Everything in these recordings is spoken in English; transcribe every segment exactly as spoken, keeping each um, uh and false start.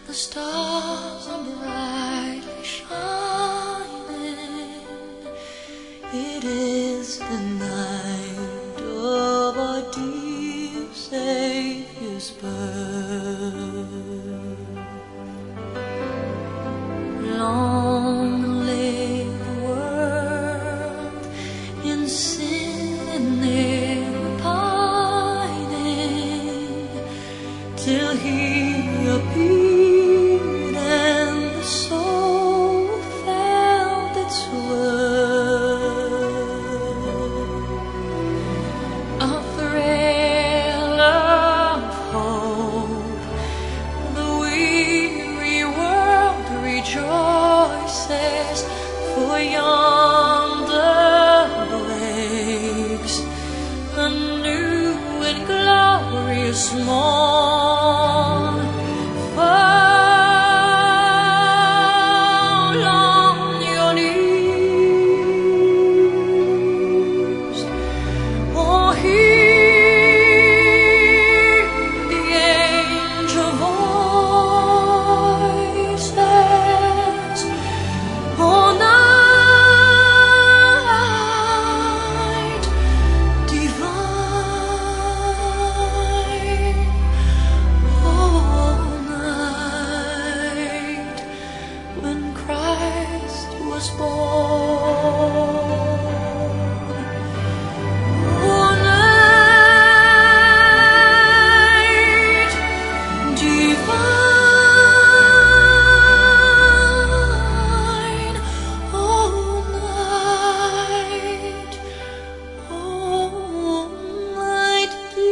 The stars are brightly shining. It is the night of our dear Savior's birth. Long lay the world in sin and never pining, till He appeared. For yonder breaks a new and glorious morn. Fall on your knees, or hear the angel voices. Oh, was born. Oh, night divine, oh, night, oh, night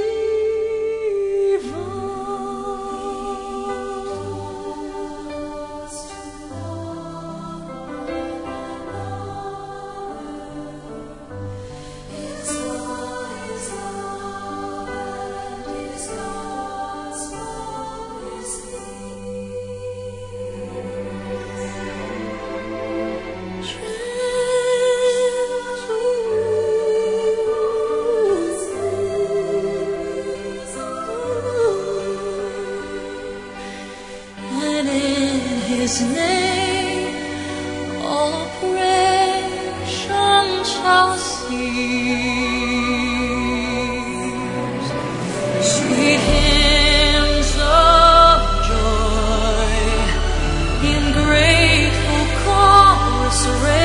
His name, all oppression shall cease. Sweet hymns of joy in grateful chorus raise.